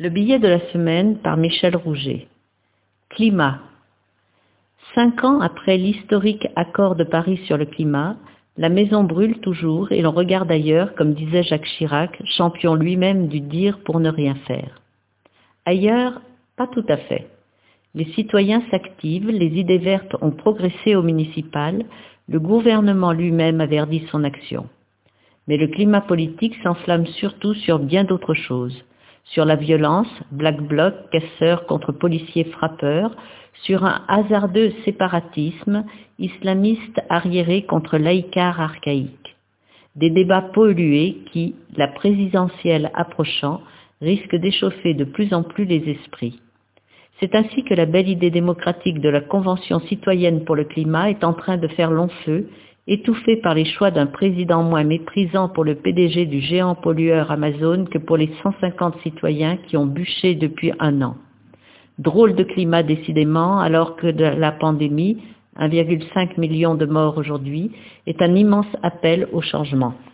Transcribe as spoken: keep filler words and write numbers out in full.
Le billet de la semaine par Michel Rouget. Climat. Cinq ans après l'historique accord de Paris sur le climat, la maison brûle toujours et l'on regarde ailleurs, comme disait Jacques Chirac, champion lui-même du dire pour ne rien faire. Ailleurs, pas tout à fait. Les citoyens s'activent, les idées vertes ont progressé au municipal, le gouvernement lui-même a verdi son action. Mais le climat politique s'enflamme surtout sur bien d'autres choses. Sur la violence, Black Bloc, casseurs contre policiers frappeurs, sur un hasardeux séparatisme, islamiste arriéré contre laïcard archaïque. Des débats pollués qui, la présidentielle approchant, risquent d'échauffer de plus en plus les esprits. C'est ainsi que la belle idée démocratique de la Convention citoyenne pour le climat est en train de faire long feu, étouffée par les choix d'un président moins méprisant pour le P D G du géant pollueur Amazon que pour les cent cinquante citoyens qui ont bûché depuis un an. Drôle de climat décidément, alors que de la pandémie, un virgule cinq million de morts aujourd'hui, est un immense appel au changement.